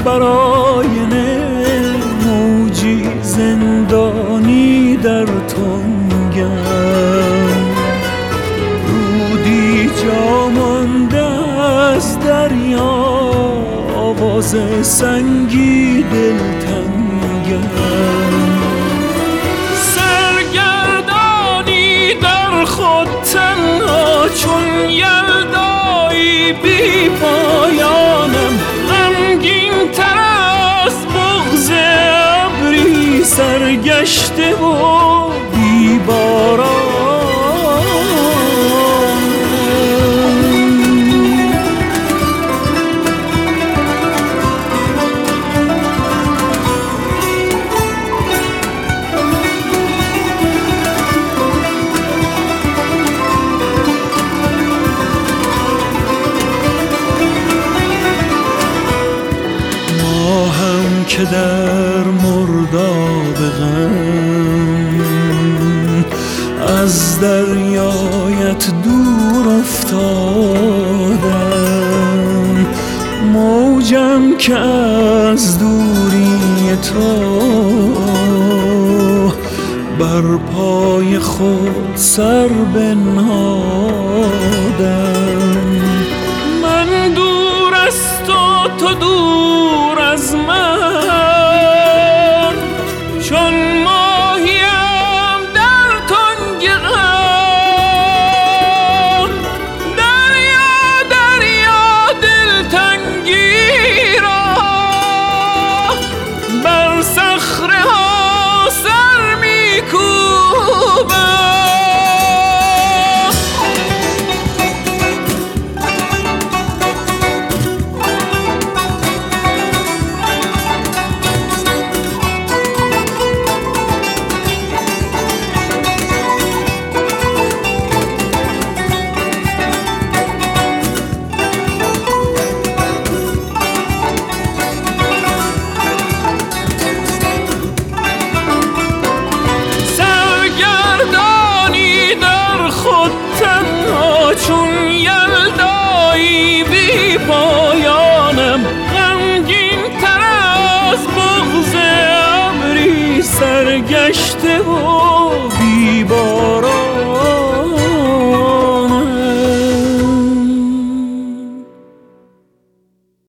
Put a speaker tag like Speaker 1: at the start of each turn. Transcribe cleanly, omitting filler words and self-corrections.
Speaker 1: بر آینه موجی زندانی در تنگم، رودی جا مانده از دریا، آواز سنگی دلتنگم. سرگردانی در خود تنها چون یلدایی بی پایانم، غمگین تر از بغض ابری سرگشته و بی باران. که در مرداب غم از دریایت دور افتادم، موجم که از دوری تو بر پای خود سر بنهادم. من دور از تو دور از من، چون ماهیم در تنگ غم. دریا دریا دلتنگی را بر صخره ها سر می‌کوبم. چون یلدایی بی پایانم، غمگین تر از بغض ابری سرگشته و